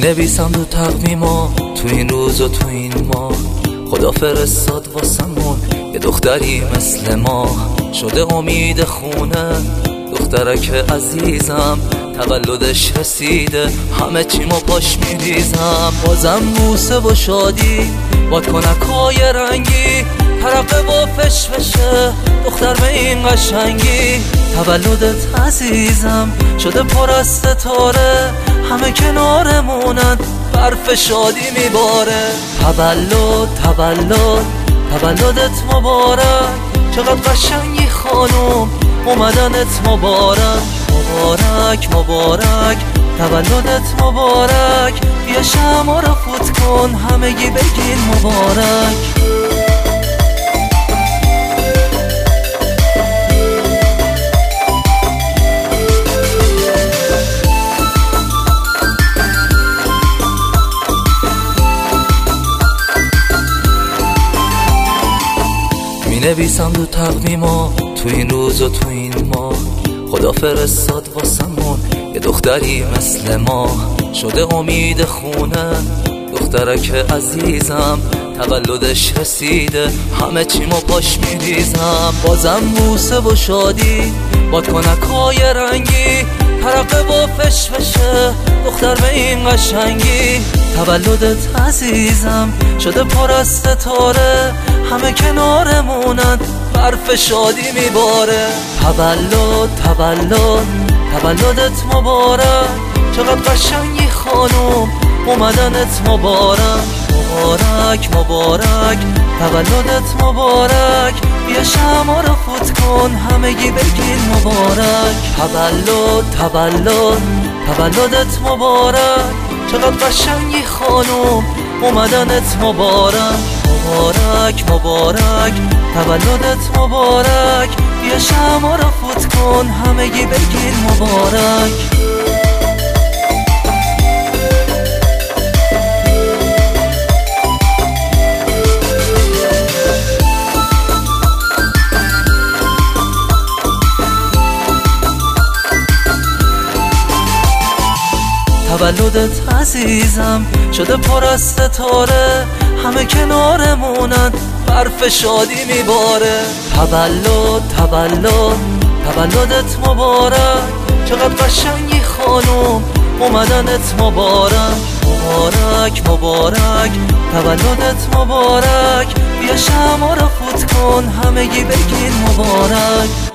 نویسم رو تقویما تو این روز و تو این ماه. خدا فرستاد واسمون یه دختری مثل ما، شده امید خونه دخترک عزیزم. تولدش رسیده همه چیمو پاش میریزم. بازم بوسه و شادی باد کنکای رنگی، ترقه و فشفشه دختر به این قشنگی. تولدت عزیزم شده پر از ستاره، همه کنارمونن برف شادی میباره. تولدت مبارک، چقدر قشنگی خانم اومدنت مبارک. مبارک تولدت مبارک، بیا شمع رو فوت کن همگی بگین مبارک. نویسم رو تقویما تو این روز و تو این ماه. خدا فرستاد واسمون یه دختری مثل ما، شده امید خونه دخترک عزیزم. تولدش رسیده همه چیمو پاش میریزم. بازم بوسه و شادی باد کنکای رنگی، ترقه و فشفشه دختر به این قشنگی. تولدت عزیزم شده پر از ستاره، همه کنارمونن برف شادی میباره. تولدت مبارک، چقدر قشنگی خانم اومدنت مبارک. مبارک تولدت مبارک، بیا شمع رو فوت کن همگی بگین مبارک. تولدت مبارک، چقدر قشنگی خانم اومدنت مبارک. مبارک تولدت مبارک، بیا شمع رو فوت کن همگی بگین مبارک. تولدت عزیزم شده پر از ستاره، همه کنارمونن برف شادی میباره. تولدت مبارک، چقدر قشنگی خانم اومدنت مبارک. مبارک تولدت مبارک، بیا شمع رو فوت کن همگی بگین مبارک.